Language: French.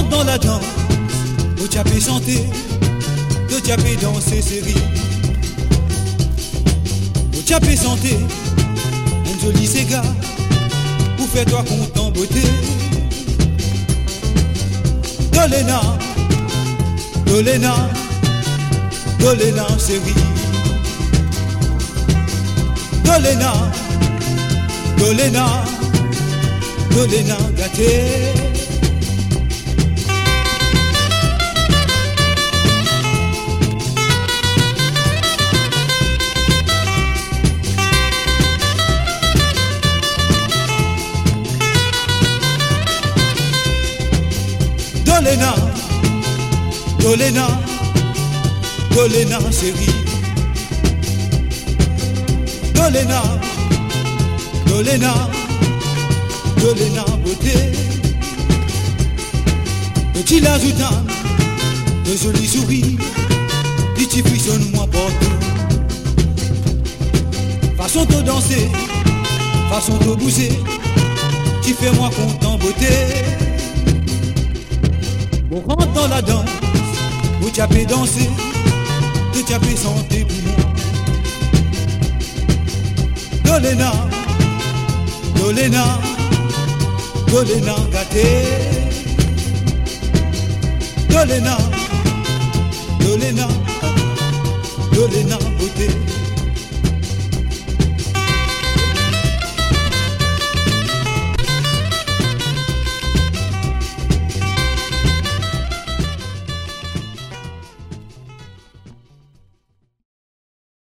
rentre dans la danse, au tchapé chanter, au tchapé danser, c'est rire. Au tchapé chanter, un joli cigare, pour faire toi content beauté. Dolena, Dolena, Dolena, c'est rire. Dolena, Dolena, Dolena, gâté. Dolena, Dolena, Dolena, chérie. Dolena, Dolena, Dolena, beauté. Petit l'ajoutant, de jolis sourires, dit tu frissonnes moi partout. Façon de danser, façon de bouger, tu fais moi content beauté. On rentre dans la danse, où tu as pu danser, où tu as pu chanter pour moi. Dolena, Dolena, Dolena, gâté. Dolena, Dolena, Dolena, beauté.